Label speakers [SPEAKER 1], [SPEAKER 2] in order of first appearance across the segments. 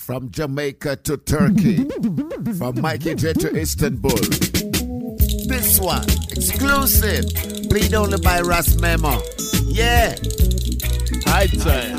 [SPEAKER 1] From Jamaica to Turkey, from Mikey J to Istanbul. This one, exclusive, played only by Ras Memo. Yeah.
[SPEAKER 2] High time.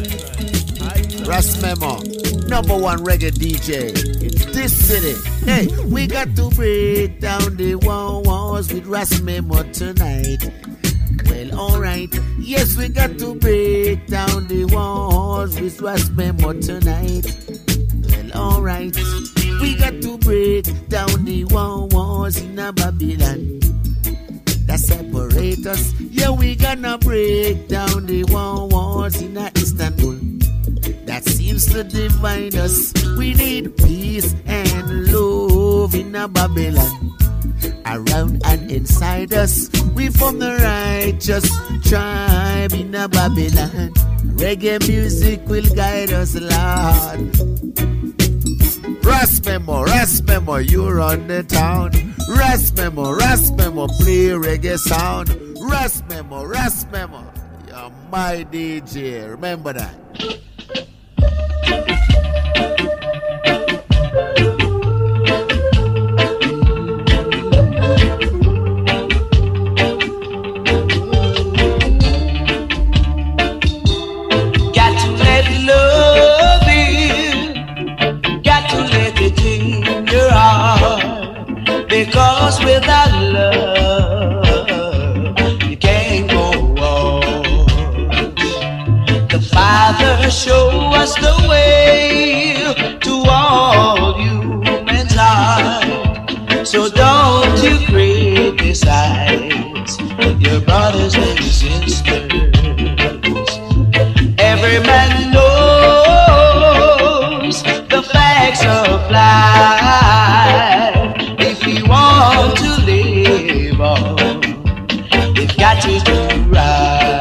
[SPEAKER 1] Ras Memo, #1 reggae DJ in this city. Hey, we got to break down the walls with Ras Memo tonight. Well, alright. Yes, we got to break down the walls with Ras Memo tonight. Well, alright. We got to break down the walls in a Babylon that separate us. Yeah, we gonna break down the walls in a Istanbul that seems to divide us. We need peace and love in a Babylon around and inside us. We from the righteous tribe in a Babylon. Reggae music will guide us, Lord. Ras Memo, you run the town. Ras Memo, play reggae sound. Ras Memo, you're my DJ. Remember that.
[SPEAKER 3] Because without love, you can't go on. The Father show us the way to all humankind. So don't you criticize your brothers and sisters. Every man knows the facts of life. If you want to live on, you've got to do right.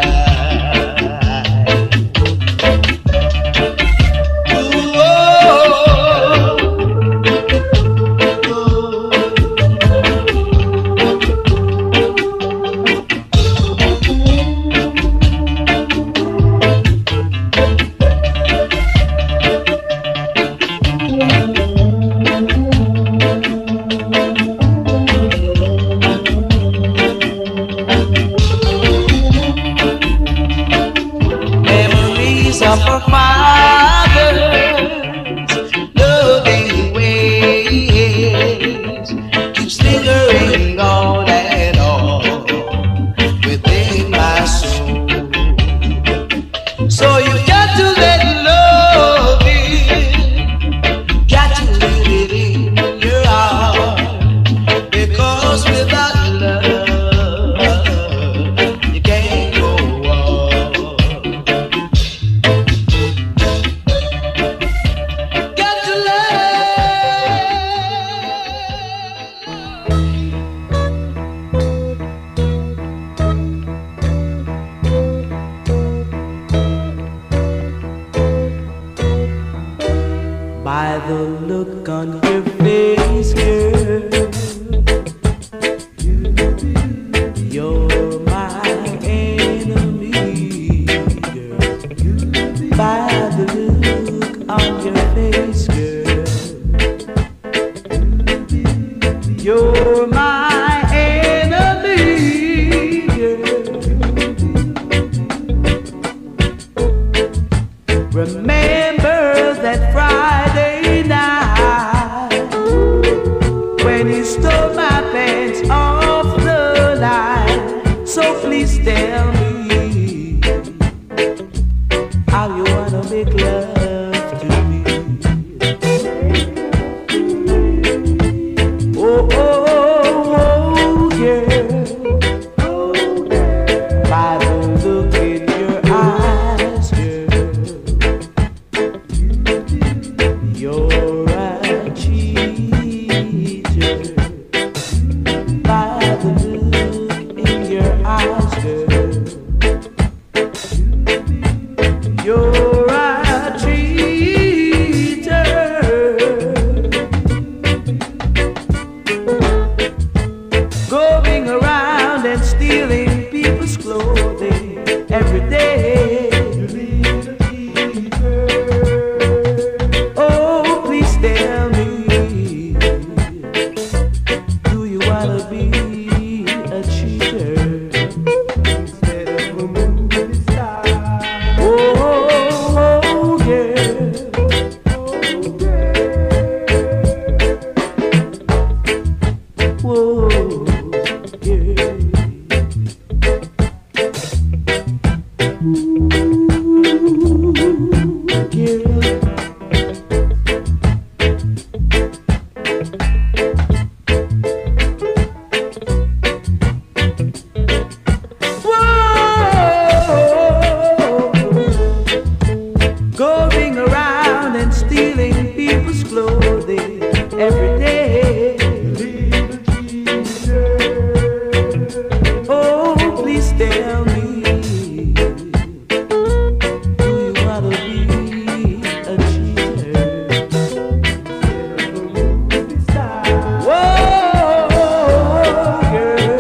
[SPEAKER 4] How you wanna make love to me?
[SPEAKER 3] stealing people's clothing every day. Oh, please tell me, do you wanna be a cheater? Whoa, girl.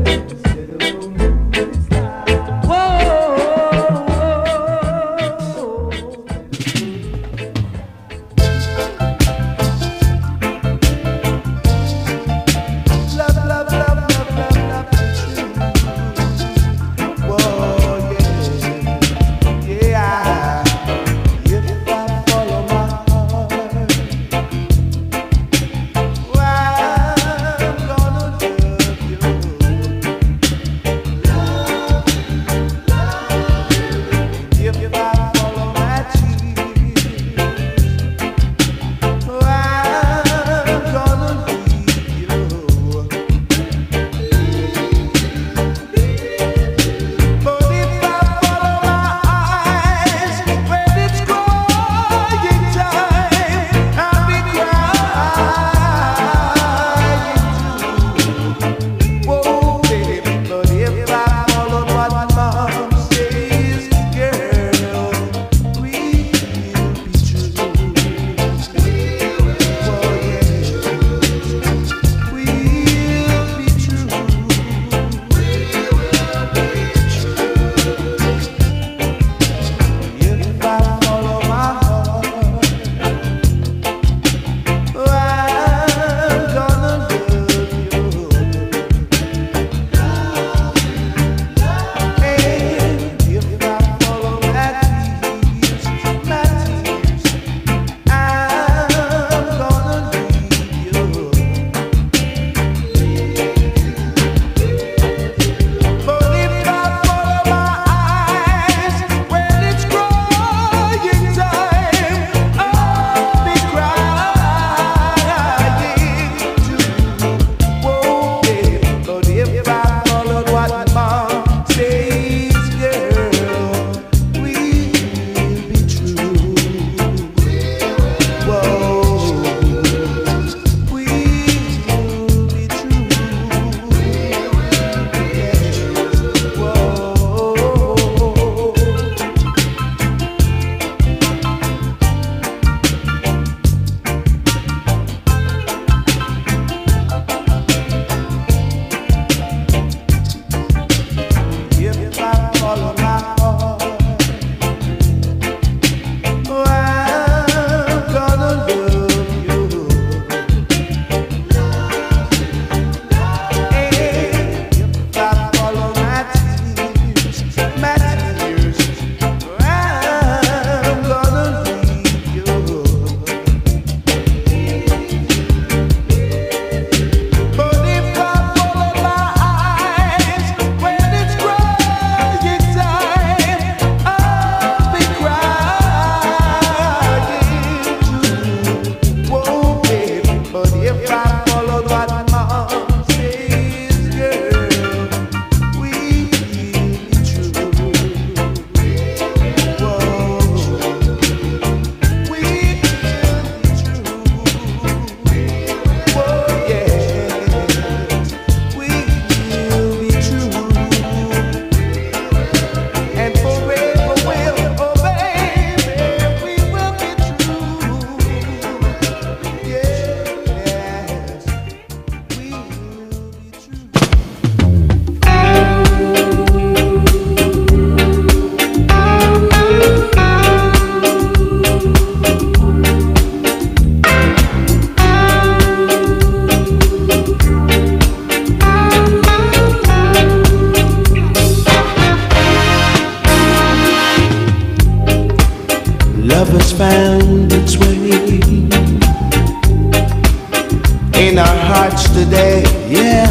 [SPEAKER 4] in our hearts today, yeah.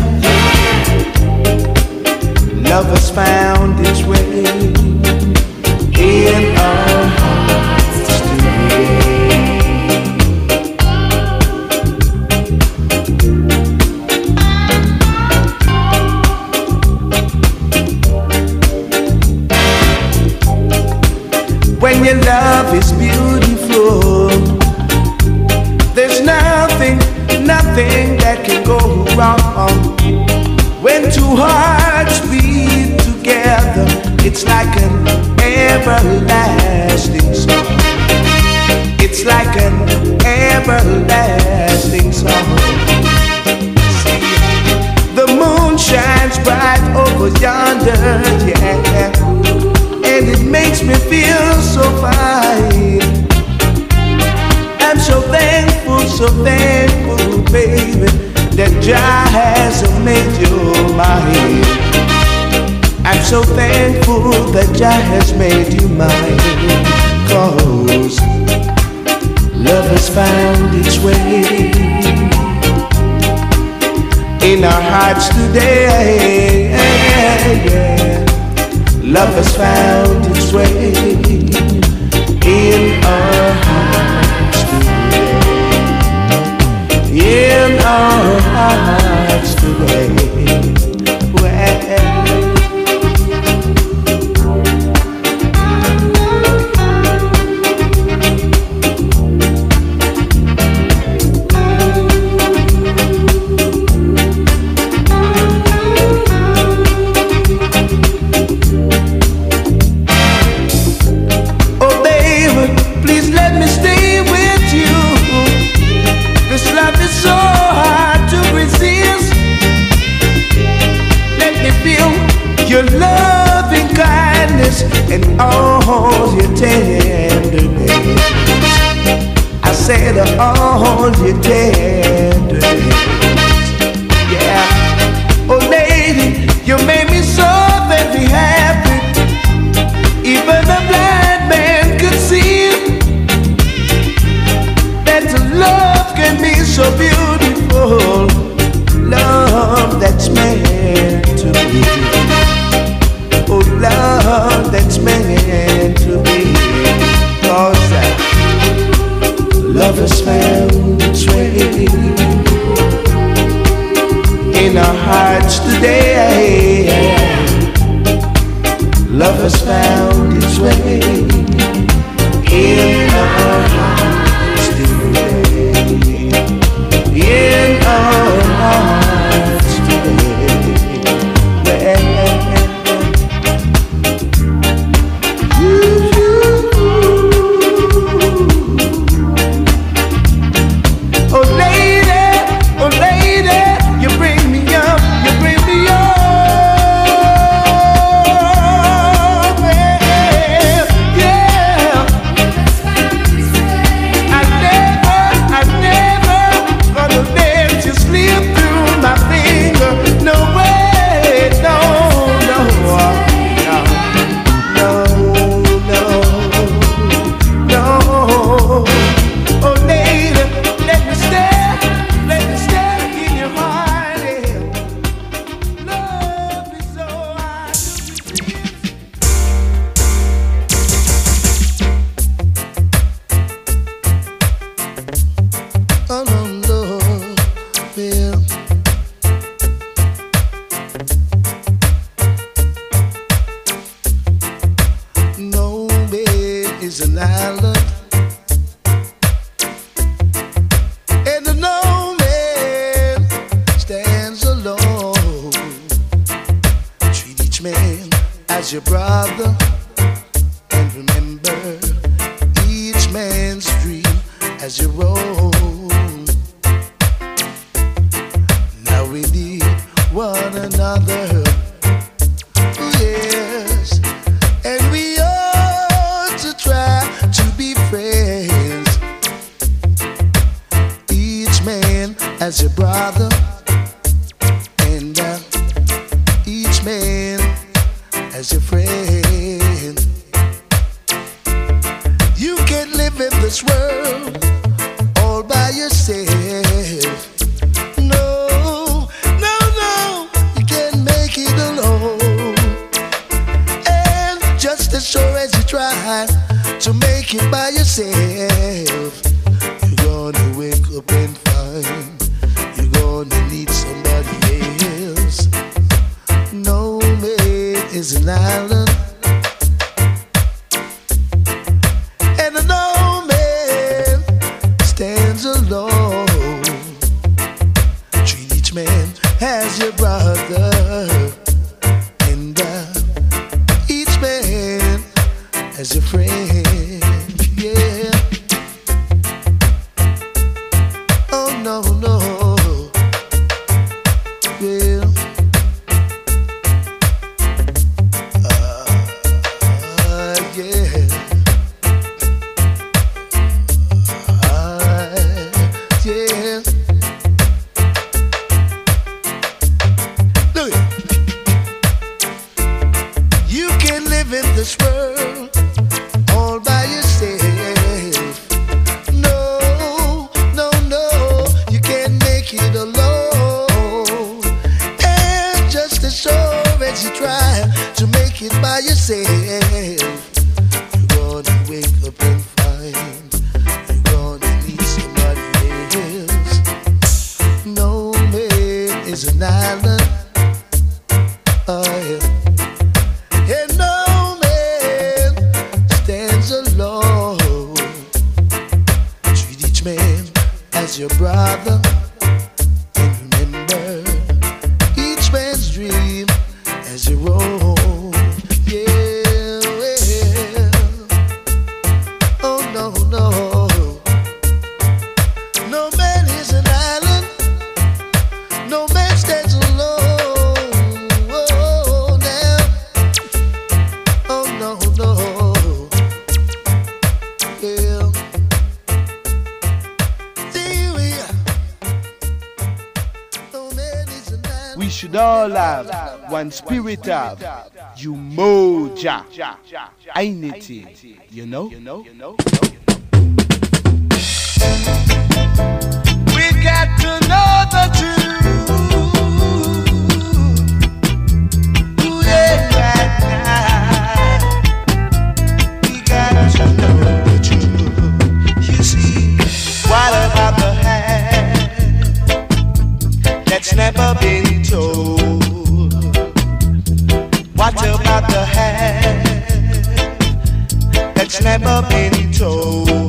[SPEAKER 4] Love has found its way in our hearts today. When your love is beautiful, hearts beat together, it's like an everlasting song. It's like an everlasting song. See, the moon shines bright over yonder, yeah, and it makes me feel so fine. I'm so thankful, baby, that Jah has made you mine. I'm so thankful that Jah has made you mine, 'cause love has found its way in our hearts today. Yeah. Love has found its way in our hearts today. In our hearts today. Your loving kindness and all your tenderness. I said all your tenderness. Yeah. Oh lady, you made me so very happy. Even a blind man could see that love can be so beautiful. Love that's meant to be. Oh, love that's meant to be. 'Cause love has found its way in our hearts today. Love has found its way in our hearts today. In our hearts today. Your brother, and remember each man's dream as your own. Now we need one another, yes, and we ought to try to be friends. Each man as your brother, and each man as your friend. You can't live in this world all by yourself. No, no, no, you can't make it alone. And just as sure as you try to make it by yourself, you're gonna wake up and find you're gonna need somebody else. No man is an island, and no man stands alone. Treat each man as your brother. him as your brother. And remember each man's dream as your own. Yeah, well, oh no, no. No man is an island. No man stands alone. Oh, now. Oh no, no. Yeah.
[SPEAKER 2] We should all have one spirit of Umoja. Ain't it? You know?
[SPEAKER 3] We got to know the truth. Ooh, yeah, right now. We got to know the truth. You see, what about the hand that's never been told? What about the hand that's never been told?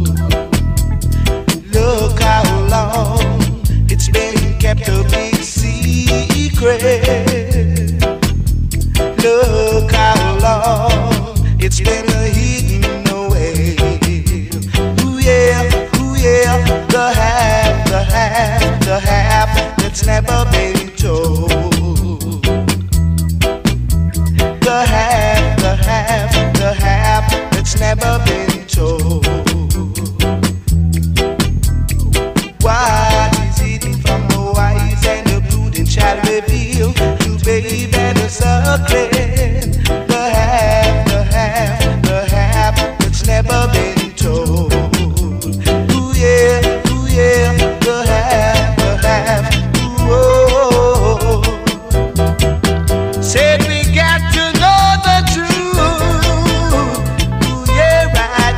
[SPEAKER 3] Look how long it's been kept a big secret. Look how long it's been hidden away. Ooh yeah, the half that's never been told. The half that's never been told. What is hidden from the wise and the prudent shall reveal to babe and the suckling. The half that's never been told. Ooh yeah, the half, ooh, oh. Said we got to know the truth. Ooh yeah, right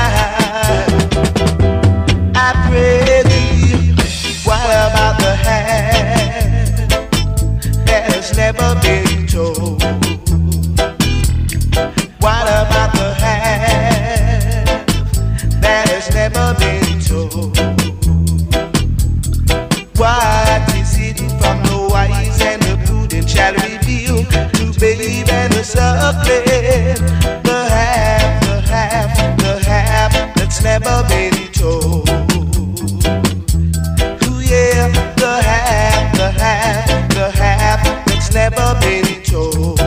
[SPEAKER 3] now. I pray thee. What about the hand that has never been told? What about the hand that has never been told? What is hidden from the wise and the prudent shall reveal to babe and the suckling. The half that's never been told. Ooh yeah, the half that's never been told.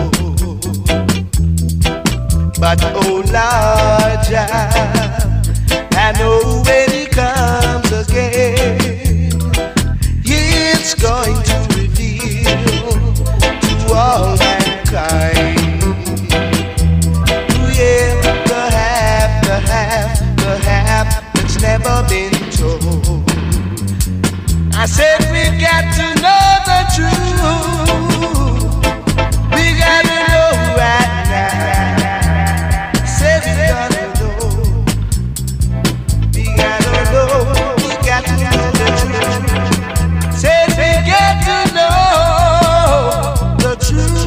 [SPEAKER 3] But oh Lord, Jah, I know when He comes again, it's going to reveal to all mankind. Ooh yeah, the half that's never been told. I said we got to know the truth. We got to know right now. Said we gotta know. We gotta know. We got to know the truth. Said we got to know the truth.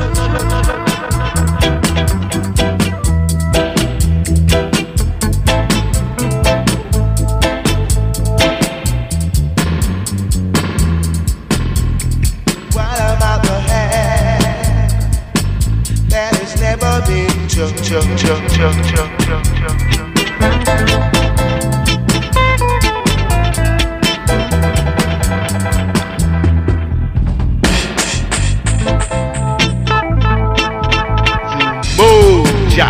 [SPEAKER 3] What about the hand that has never been told?
[SPEAKER 2] Moja.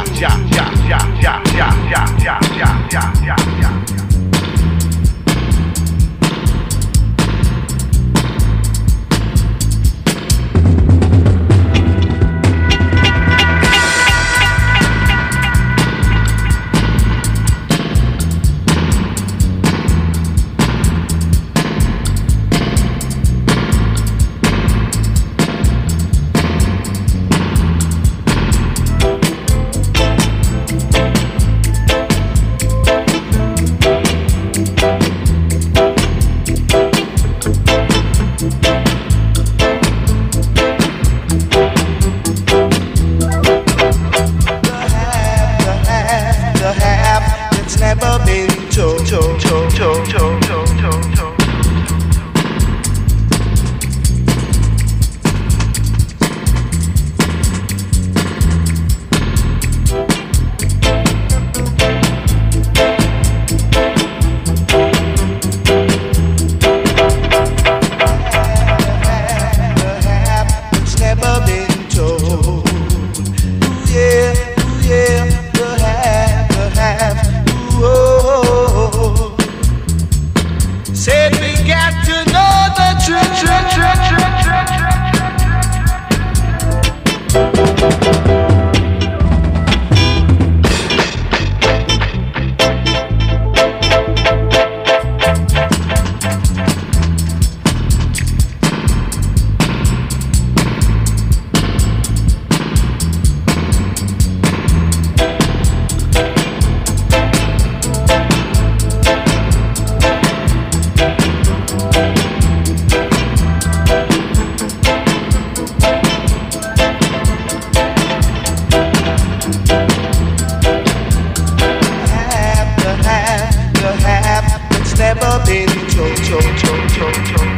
[SPEAKER 3] never been told.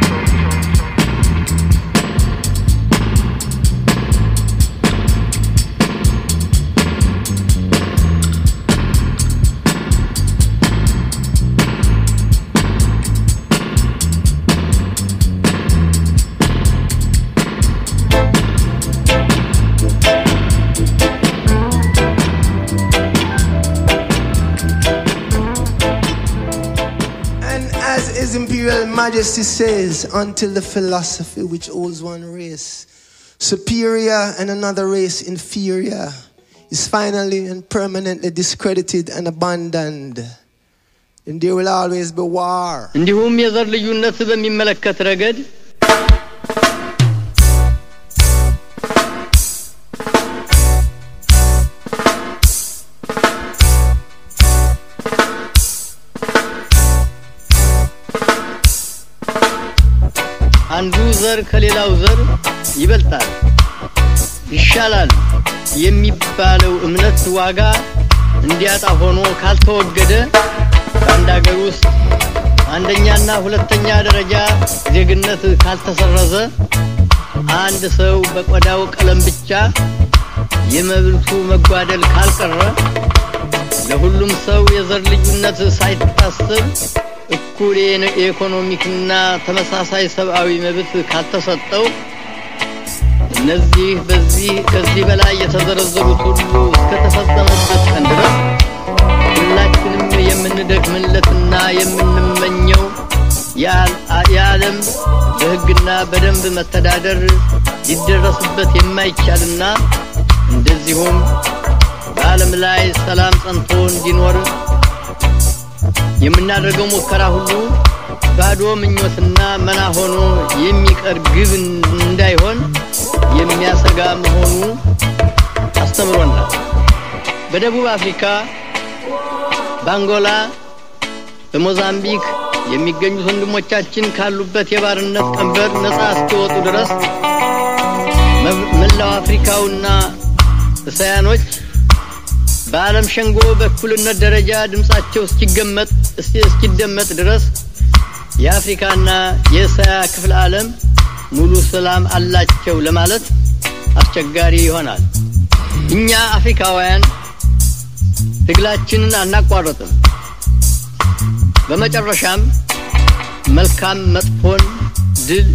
[SPEAKER 4] His Imperial Majesty says, until the philosophy which holds one race superior and another race inferior is finally and permanently discredited and abandoned, then there will always be war.
[SPEAKER 5] እንዲሁም የዘር ልዩነት በሚመለከት ረገድ አንዱ ዘር ከሌላው ዘር ይበልጣል ይሻላል የሚባለው እምነት ዋጋ እንዲያጣ ሆኖ ካልተወገደ በአንድ ሀገር ውስጥ አንደኛና ሁለተኛ ደረጃ ዜግነት ካልተሰረዘ አንድ ሰው በቆዳው ቀለም ብቻ የመብቱ መጓደል ካልቀረ ለሁሉም ሰው የዘር ልዩነት ሳይታሰብ እኩል የኢኮኖሚክና ተመሳሳይ ሰብአዊ መብት ካልተሰጠው እነዚህ ከዚህ በላይ የተዘረዘሩት ሁሉ እስከተፈጸመበት ቀን ድረስ ሁላችንም የምንደክምለትና የምንመኘው የዓለም በሕግና በደንብ መተዳደር ሊደረስበት የማይቻልና እንደዚሁም በዓለም ላይ ሰላም ጸንቶ እንዲኖር የምናደርገው ሙከራ ሁሉ ባዶ ምኞትና መና ሆኖ የሚቀር ግብ እንዳይሆን የሚያሰጋ መሆኑ አስተምሮናል። በደቡብ አፍሪካ፣ በአንጎላ፣ በሞዛምቢክ የሚገኙት ወንድሞቻችን ካሉበት የባርነት ቀንበር ነፃ እስኪወጡ ድረስ መላው አፍሪካውና እስያኖች በዓለም ሸንጎ በኩልነት ደረጃ ድምጻቸው እስኪደመጥ ድረስ የአፍሪካና የእስያ ክፍለ ዓለም ሙሉ ሰላም አላቸው ለማለት አስቸጋሪ ይሆናል። እኛ አፍሪካውያን ትግላችንን አናቋርጥም። በመጨረሻም መልካም መጥፎን ድል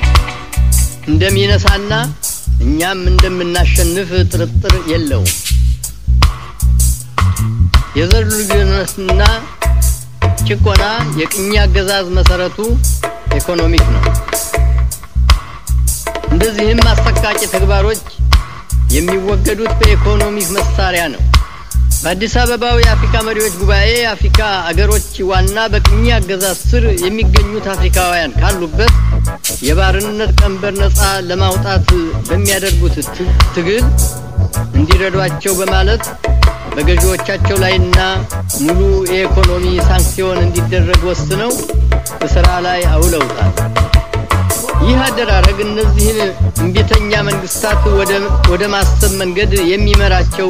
[SPEAKER 5] እንደሚነሳና እኛም እንደምናሸንፍ ጥርጥር የለውም። የዘር ልዩነትና ጭቆና የቅኝ አገዛዝ መሰረቱ ኢኮኖሚክ ነው። እንደዚህም አሰቃቂ ተግባሮች የሚወገዱት በኢኮኖሚክ መሳሪያ ነው። በአዲስ አበባው የአፍሪካ መሪዎች ጉባኤ የአፍሪካ አገሮች ዋና በቅኝ አገዛዝ ስር የሚገኙት አፍሪካውያን ካሉበት የባርነት ቀንበር ነፃ ለማውጣት በሚያደርጉት ትግል እንዲረዷቸው በማለት በገዢዎቻቸው ላይና ሙሉ የኢኮኖሚ ሳንክሲዮን እንዲደረግ ወስነው በስራ ላይ አውለውታል። ይህ አደራረግ እነዚህን እንቢተኛ መንግስታት ወደ ማሰብ መንገድ የሚመራቸው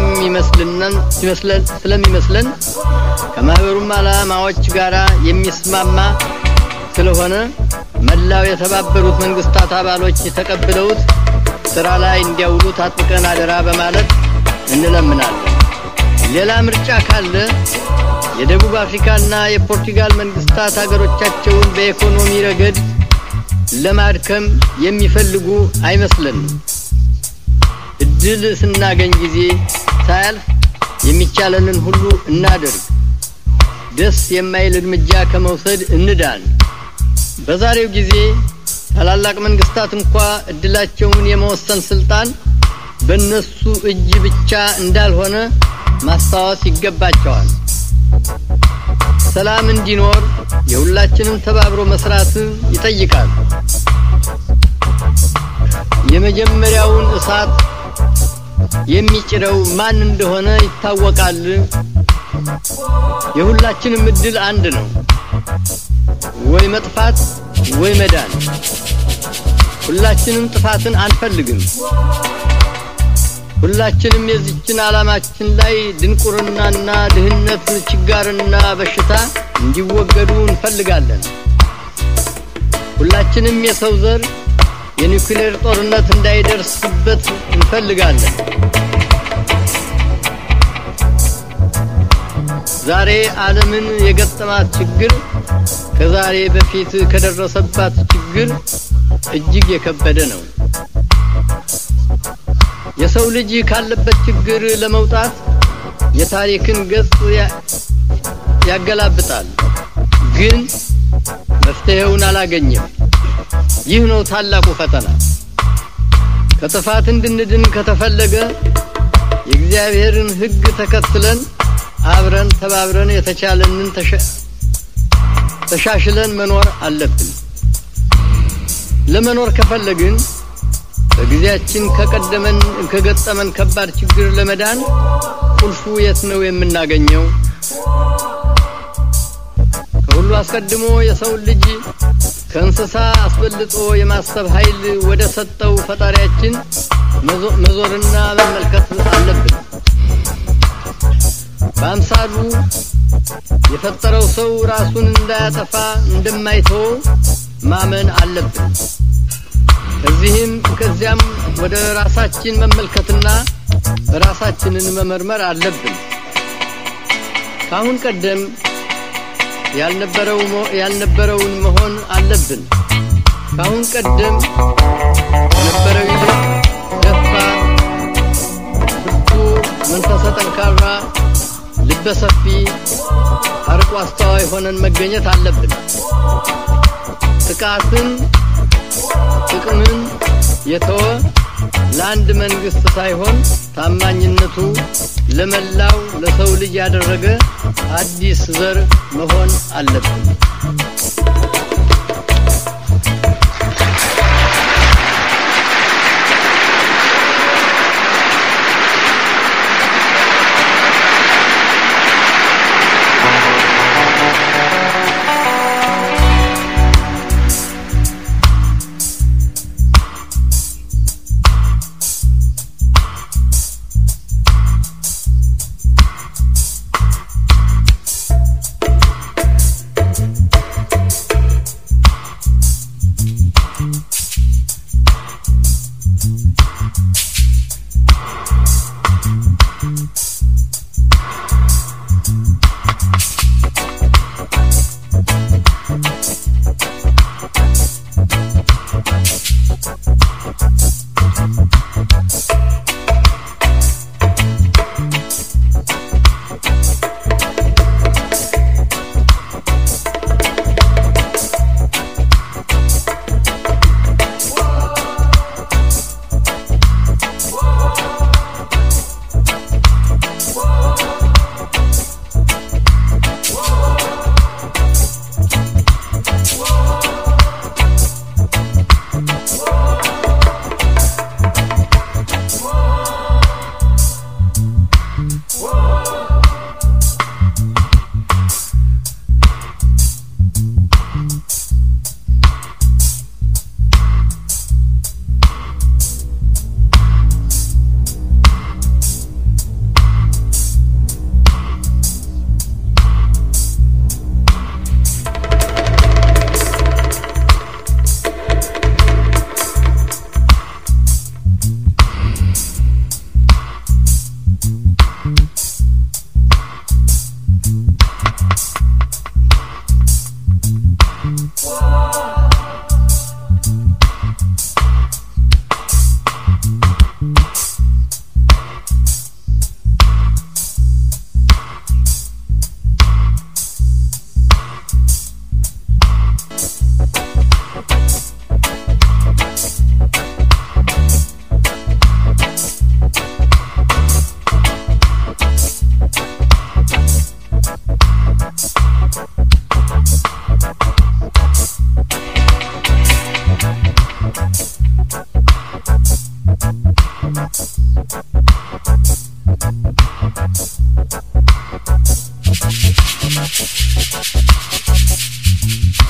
[SPEAKER 5] ስለሚመስለን ከማህበሩም ዓላማዎች ጋር የሚስማማ ስለሆነ መላው የተባበሩት መንግስታት አባሎች ተቀብለውት ስራ ላይ እንዲያውሉት አጥብቀን አደራ በማለት እንለምናለን። ሌላ ምርጫ ካለ የደቡብ አፍሪካና የፖርቱጋል መንግስታት ሀገሮቻቸውን በኢኮኖሚ ረገድ ለማድከም የሚፈልጉ አይመስልንም። እድል ስናገኝ ጊዜ ሳያልፍ የሚቻለንን ሁሉ እናድርግ። ደስ የማይል እርምጃ ከመውሰድ እንዳን። በዛሬው ጊዜ ታላላቅ መንግስታት እንኳን እድላቸውን የመወሰን ስልጣን በእነሱ እጅ ብቻ እንዳልሆነ ማስታወስ ይገባቸዋል። ሰላም እንዲኖር የሁላችንም ተባብሮ መስራት ይጠይቃል። የመጀመሪያውን እሳት የሚጭረው ማን እንደሆነ ይታወቃል። የሁላችንም እድል አንድ ነው፣ ወይ መጥፋት ወይ መዳን። ሁላችንም ጥፋትን አንፈልግም። ሁላችንም የዚችን ዓላማችን ላይ ድንቁርናና ድህነት ችጋርና በሽታ እንዲወገዱ እንፈልጋለን። ሁላችንም የሰው ዘር የኒውክሌር ጦርነት እንዳይደርስበት እንፈልጋለን። ዛሬ ዓለምን የገጠማት ችግር ከዛሬ በፊት ከደረሰባት ችግር እጅግ የከበደ ነው። የሰው ልጅ ካለበት ችግር ለመውጣት የታሪክን ገጽ ያገላብጣል፣ ግን መፍትሄውን አላገኘም። ይህ ነው ታላቁ ፈተና። ከጥፋት እንድንድን ከተፈለገ የእግዚአብሔርን ሕግ ተከትለን አብረን ተባብረን የተቻለንን ተሻሽለን መኖር አለብን። ለመኖር ከፈለግን በጊዜያችን ከገጠመን ከባድ ችግር ለመዳን ቁልፉ የት ነው የምናገኘው? ከሁሉ አስቀድሞ የሰው ልጅ ከእንስሳ አስበልጦ የማሰብ ኃይል ወደ ሰጠው ፈጣሪያችን መዞርና መመልከት አለብን። በአምሳሉ የፈጠረው ሰው ራሱን እንዳያጠፋ እንደማይተው ማመን አለብን። እዚህም ከዚያም ወደ ራሳችን መመልከትና ራሳችንን መመርመር አለብን። ካሁን ቀደም ያልነበረውን መሆን አለብን። ካሁን ቀደም የነበረው ደፋር፣ ብርቱ፣ መንፈሰ ጠንካራ፣ ልበ ሰፊ፣ አርቆ አስተዋይ ሆነን መገኘት አለብን። ጥቅምን የተወ ለአንድ መንግስት ሳይሆን ታማኝነቱ ለመላው ለሰው ልጅ ያደረገ አዲስ ዘር መሆን አለብን።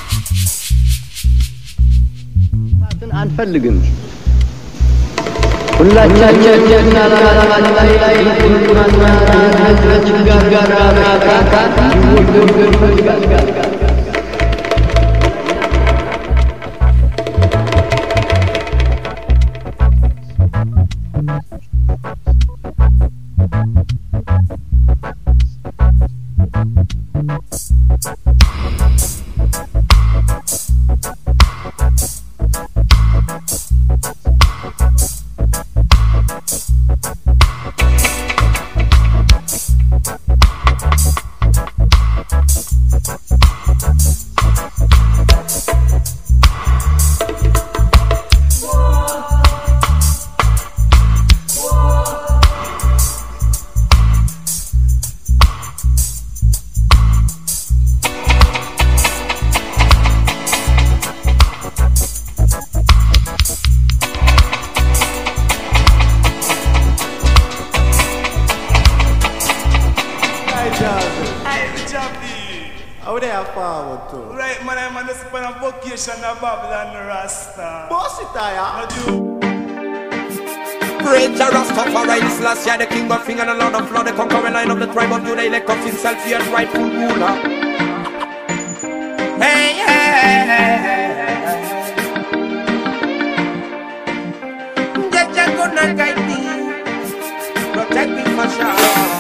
[SPEAKER 5] አንፈልግም።
[SPEAKER 3] How they are forward to?
[SPEAKER 6] Right, man, I'm on this on a vacation in Babylon, Rasta.
[SPEAKER 3] Boss it, I
[SPEAKER 7] Praise the Rastafari, Selassie, the King of King and the Lord of Lords, the conquering line of the tribe of Judah, elect of himself, he as rightful ruler. Hey, hey, hey, hey, hey. Just gonna guide me, protect me for sure.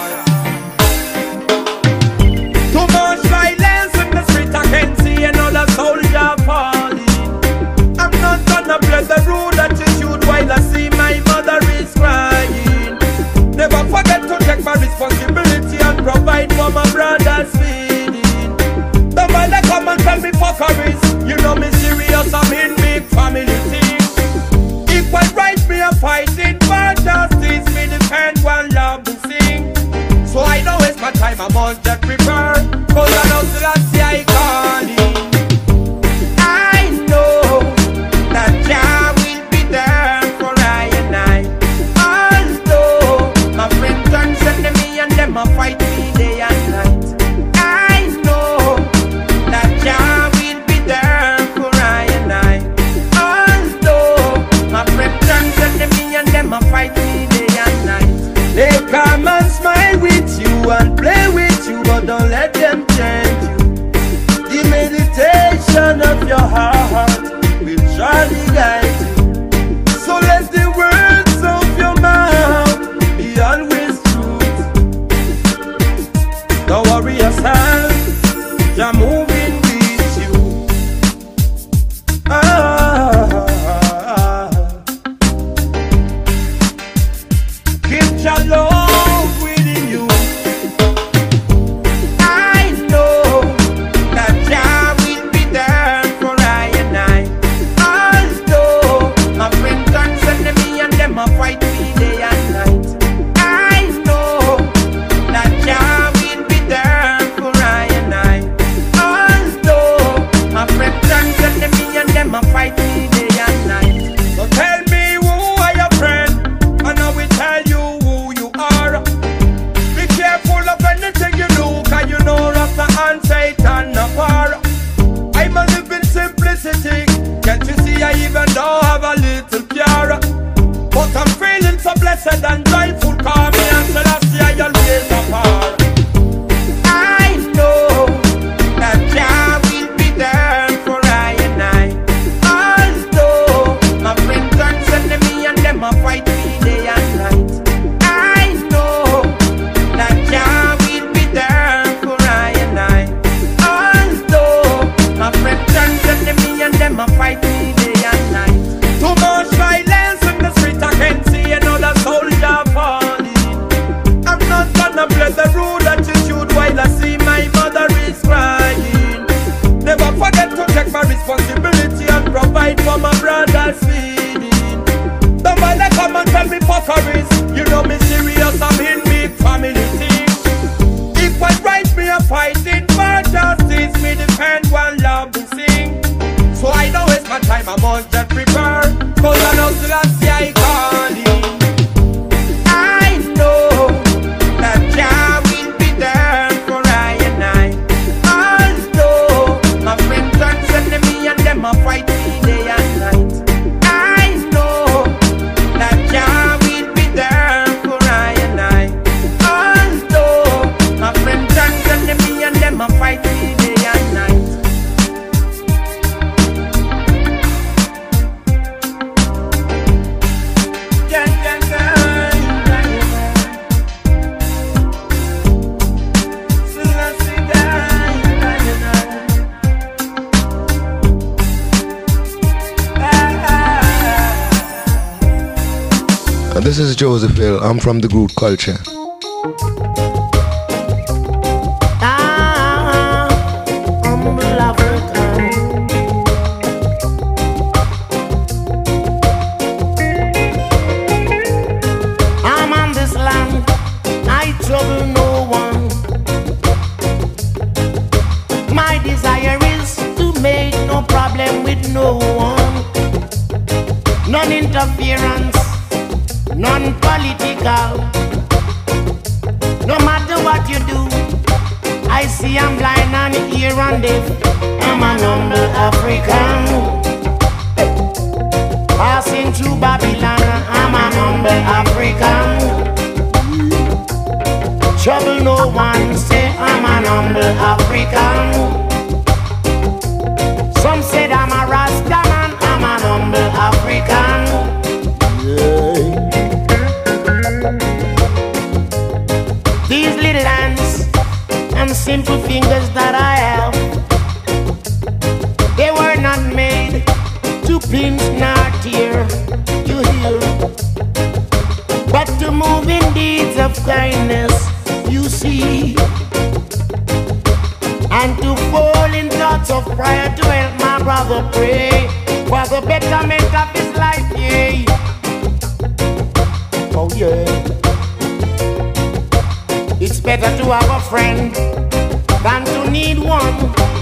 [SPEAKER 7] Too much violence in the street, I can see another soldier falling. I'm not gonna play the rule that you should while I see my mother is crying. Never forget to take my responsibility and provide for my brother's feeding. The man that come and tell me fuckeries, you know me serious, I'm in big family things. Equal rights me a fighting for justice, me defend one love to sing. So I don't waste my time, I must just prepare, cause I know Selassie I calling. I know that Jah will be there for I and I. Although my friends turn enemy and them a fight me day and night. I know that Jah will be there for I and I. Although my friends turn enemy and them a fight me day and night. They come and smile with you and play with you, but don't let them change you. The meditation of your heart will surely guide you. So let the words of your mouth be always truth. Don't worry yourself, you're moving with you. Keep your love within you. I know that Jah will be there for I and I. Although my friends turn enemy and them a fight me day and night. I know that Jah will be there for I and I. Although my friends turn enemy and them a fight me day and night. So tell me who are your friend, and I will tell you who you are. Be careful of anything you do, cause you know Rasta and Satan apart. I'm a living simplicity. Can't you see I even don't have a little care? But I'm feeling so blessed and joyful, call me and Selassie I always apart. I know that Jah will be there for I and I. Although my friends turn enemy and them a fight me day and night. I know that Jah will be there for I and I. Although my friends turn enemy and them a fight me day and night. Too much violence in the street, I can see another soldier falling. I'm not gonna play the rule that you should while I see my mother is crying. Never forget to take my responsibility and provide for my brother's feeding. The man that come and tell me fuckeries, you know me serious, I'm in big family things. Equal rights me a fighting for justice, me defend one love to sing. So I don't waste my time, I must just prepare, cause I know Selassie I calling. I know that Jah will be there for I and I. Although my friends turn enemy and them a fight me day and night. I know that Jah
[SPEAKER 4] This is Joseph Hill. I'm from the Groot culture.
[SPEAKER 8] I'm on this land, I trouble no one. My desire is to make no problem with no one. None interference, none political. No matter what you do, I see I'm blind and hear and deaf. I'm an humble African, passing through Babylon. I'm an humble African. Trouble no one, say I'm an humble African. Some said I'm a Rasta man, I'm an humble African. These little hands and simple fingers that I have, they were not made to pinch nor tear, you hear, but to move in deeds of kindness, you see, and to fall in thoughts of prayer to help my brother pray for the betterment of his life, yeah. Oh yeah. It's better to have a friend than to need one.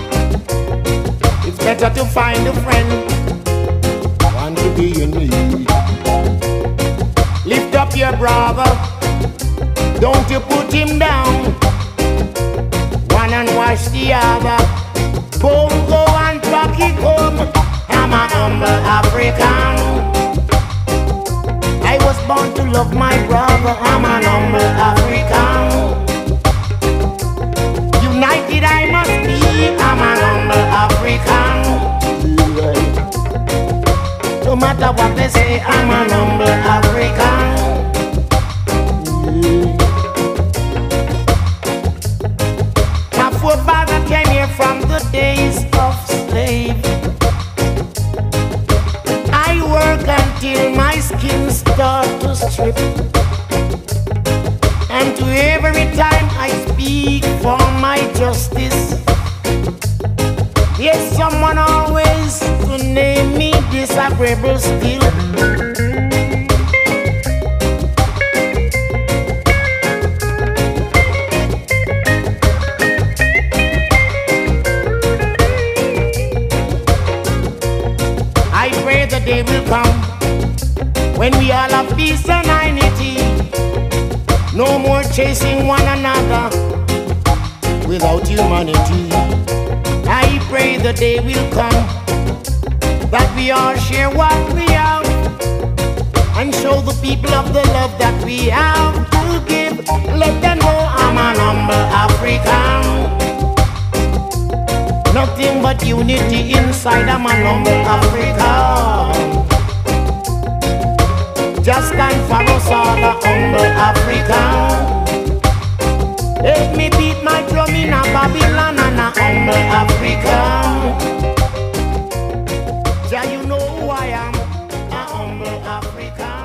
[SPEAKER 8] It's better to find a friend than to be in need. Lift up your brother, don't you put him down. One and wash the other, boom, go and pack it home. I'm an humble African. I was born to love my brother. I'm an humble African. United I must be. I'm an humble African. No matter what they say, I'm an humble African. My forefather came here from the days of slave. I work until my skin starts to strip, and to every time I speak for my justice, yes, someone always to name me disagreeable still. I pray the day will come when we all have peace and unity. No more chasing one another without humanity. I pray the day will come that we all share what we have and show the people of the love that we have to give. Let them know I'm an humble African. Nothing but unity inside. I'm an humble African. Just stand for us all, a humble African. Let me beat my drum in a Babylon and a humble African. Yeah, you know who I am, a humble African.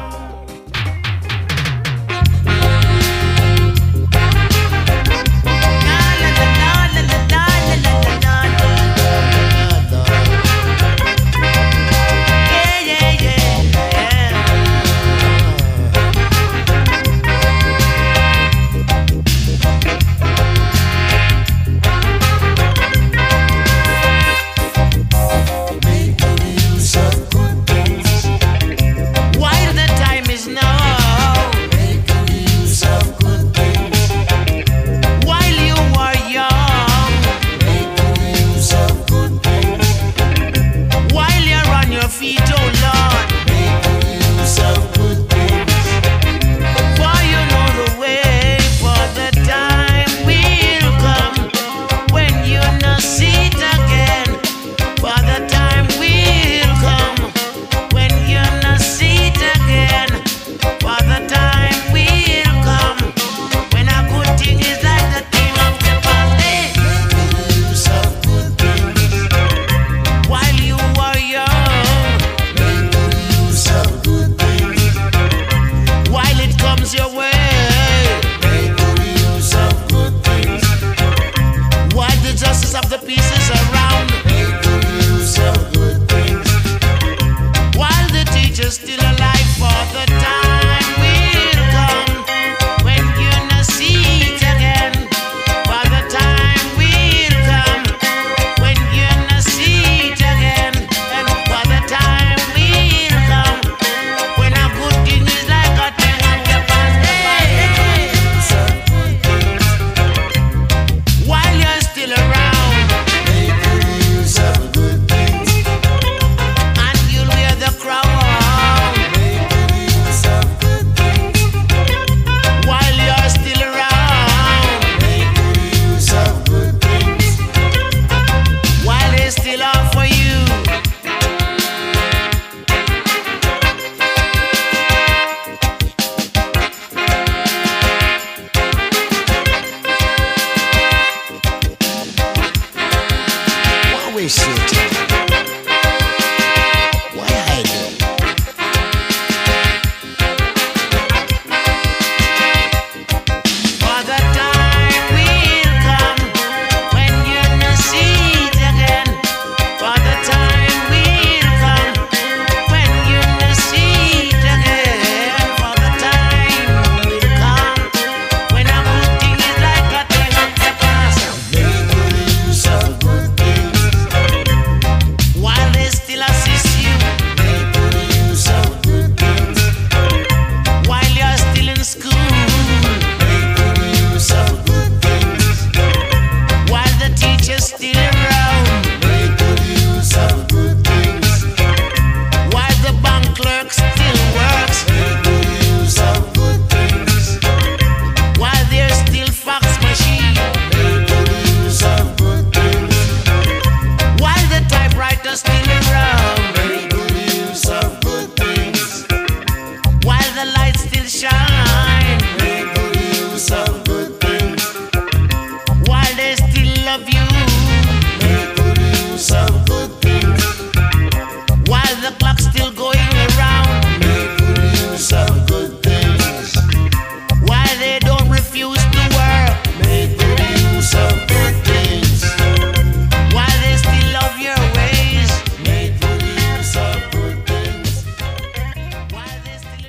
[SPEAKER 1] are still around, make good use of good things. While the light still shine, make good use of good things. While they still love you, make good use of good things. While the clock's still going around, make good use of good things. While they don't refuse to work, make good use of good things. While they still love your ways, make good use of good things. While they still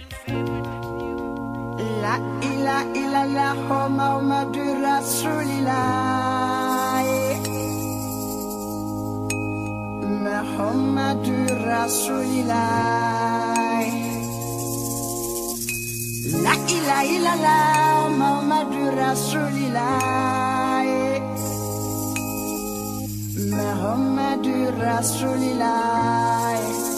[SPEAKER 9] La ilaha illallah Muhammadur Rasulillah, Muhammadur Rasulillah. La ilaha illallah Muhammadur Rasulillah, Muhammadur Rasulillah.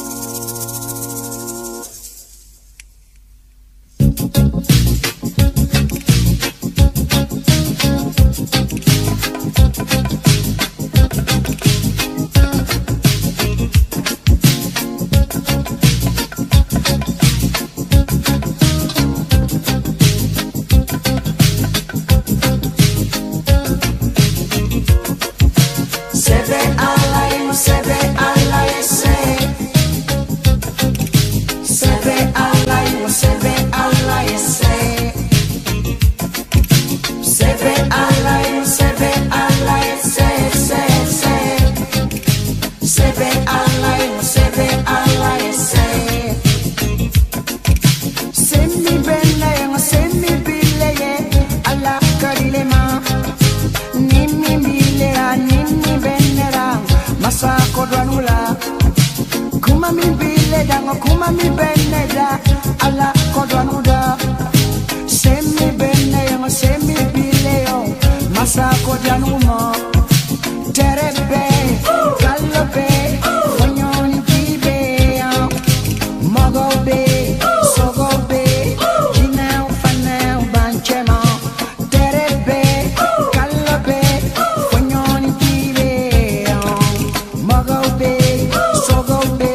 [SPEAKER 10] Kuma mi beneda ala kodwanuda semi bene yo semi bileo masa kodwanuma terebe kalobe fonyoni kibe mogobe sogobe jinau fanau banchema terebe kalobe fonyoni kibe mogobe sogobe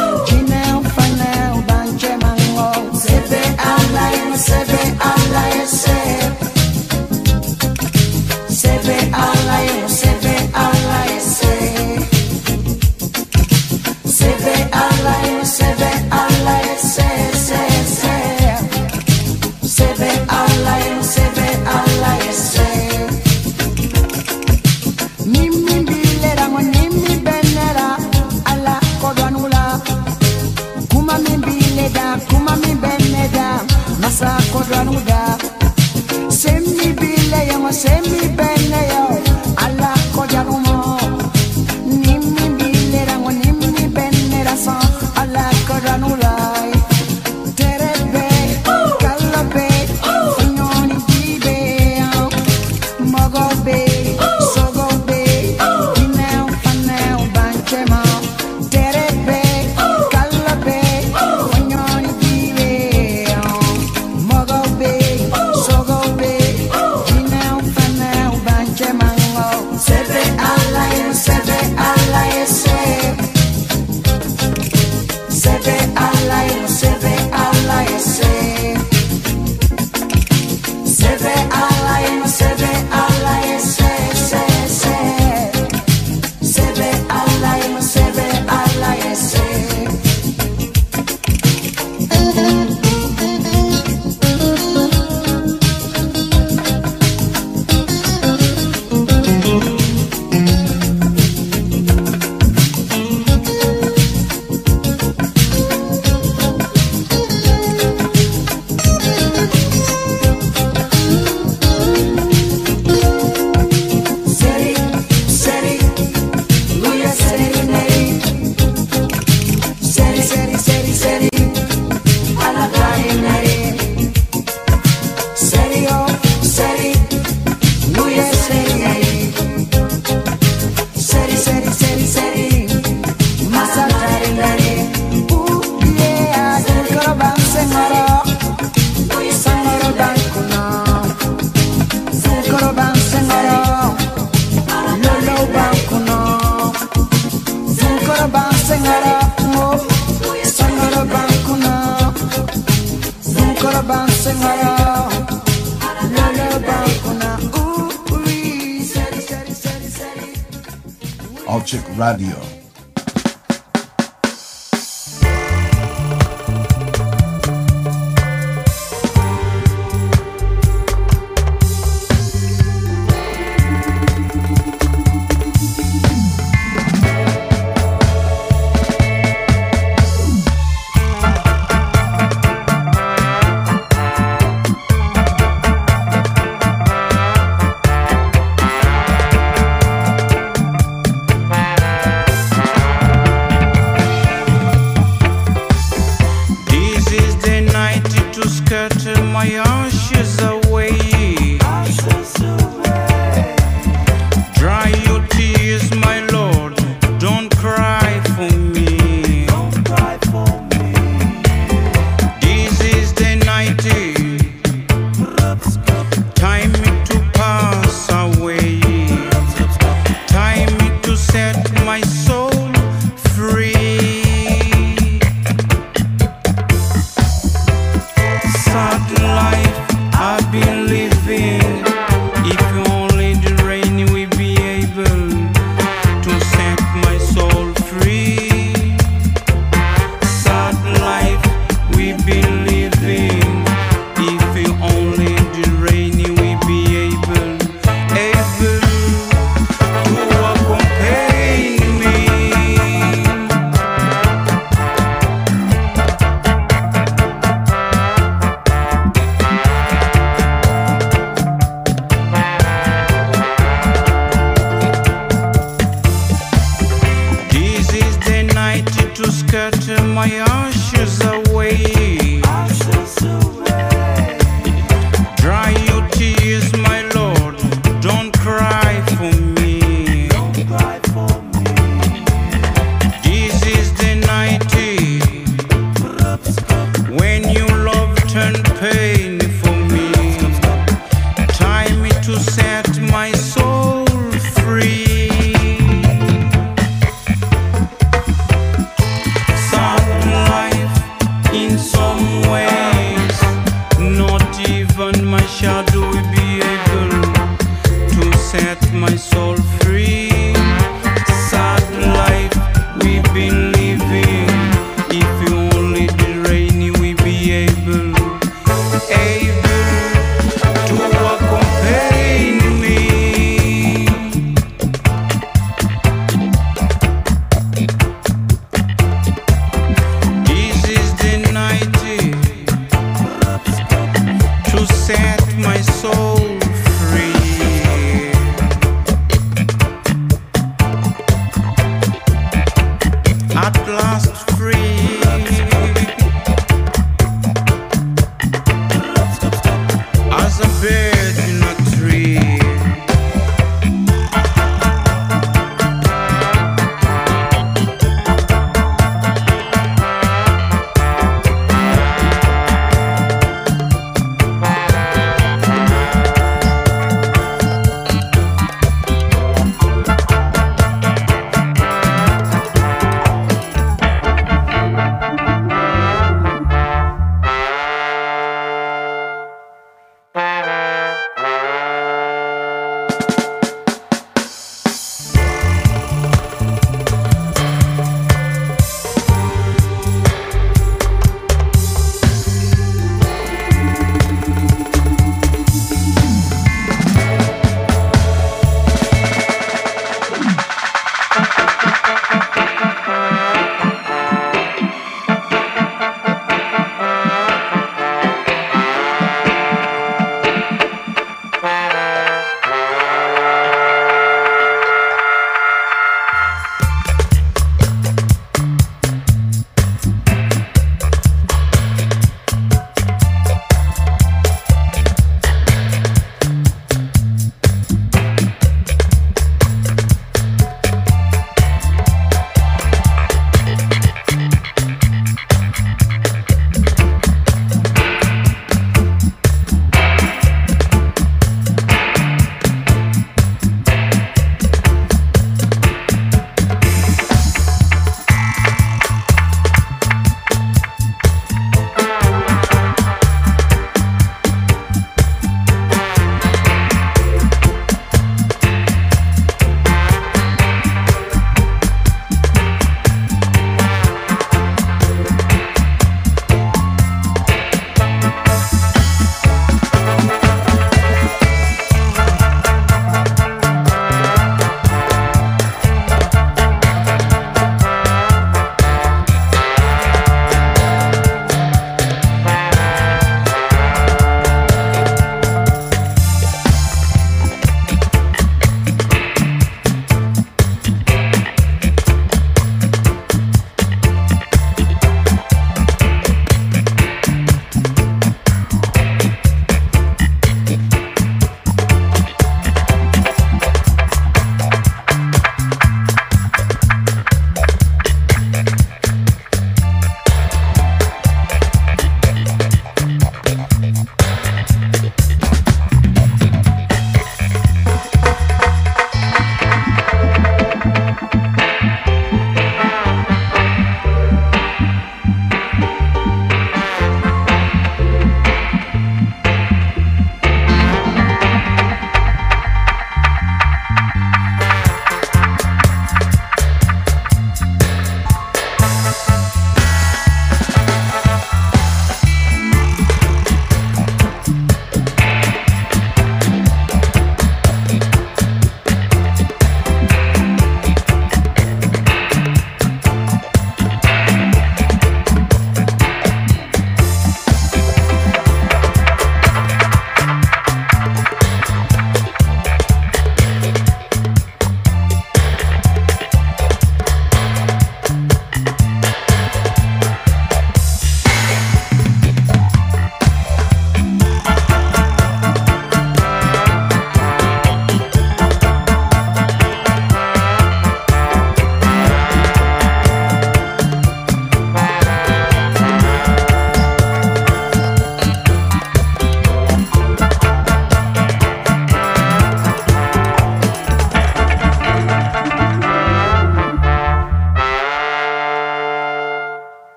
[SPEAKER 10] Semi bile yo, semi bene yo, ala kodwanumo. Nimi bile rango, nimi bene raso, ala kodwanulai. Terebe, kalobe, fonyoni kibe, mogobe, sogobe, ineu faneu banchema. Terebe, kalobe, fonyoni kibe, mogobe, sogobe, ineu faneu
[SPEAKER 11] Magic Radio.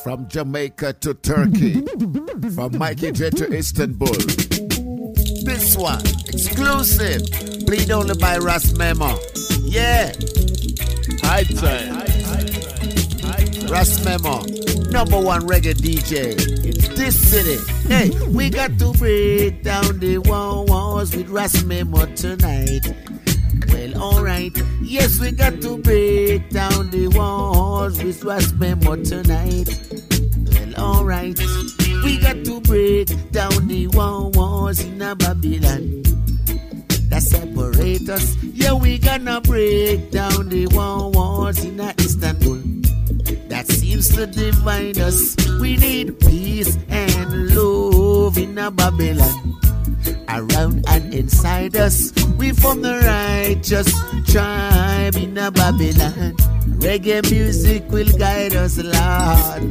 [SPEAKER 1] From Jamaica to Turkey, from Mikey J to Istanbul. This one, exclusive, played only by Ras Memo. Yeah.
[SPEAKER 2] High time.
[SPEAKER 1] Ras Memo, #1 reggae DJ in this city. Hey, we got to break down the walls with Ras Memo tonight. Well, alright, yes, we got to break down the walls with Ras Memo tonight. Well, alright, we got to break down the walls in a Babylon that separate us. Yeah, we gonna break down the walls in a Istanbul that seems to divide us. We need peace and love in a Babylon around and inside us. We from the righteous tribe in a Babylon. Reggae music will guide us, Lord.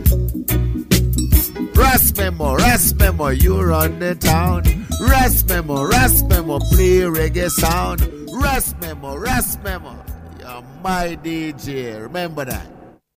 [SPEAKER 1] Ras Memo, you run the town. Ras Memo, play reggae sound. Ras Memo, you're my DJ. Remember that.